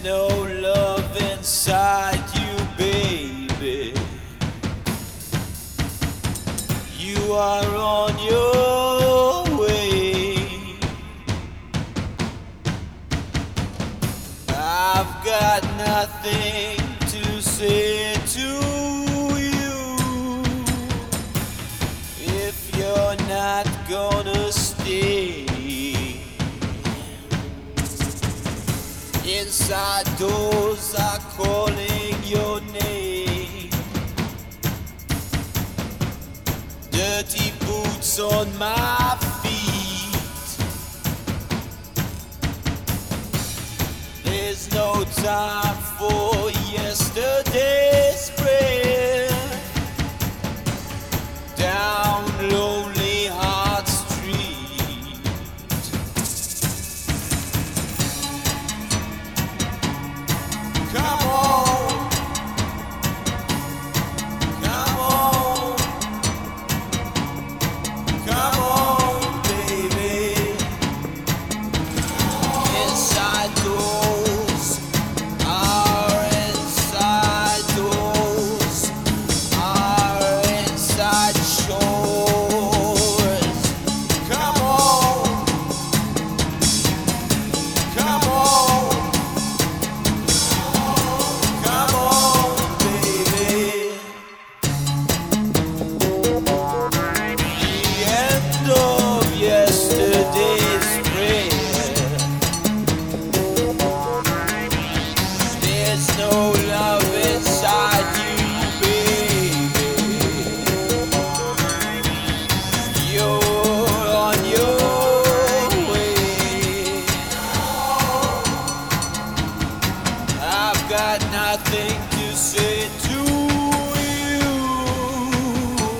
no love inside you, baby. You are on your way. I've got nothing to say to you if you're not gonna stay. Inside doors are calling your name. Dirty boots on my feet. There's no time for yesterday's prayer. Down lonely Heart Street. Come on, come on, come on, baby. Inside doors are inside doors are inside shores. Come on, come on. Come on, baby. The end of yesterday's prayer. There's no love inside you, baby. You're on your way. I've got nothing to say to you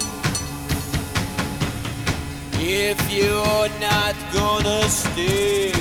if you're not gonna stay.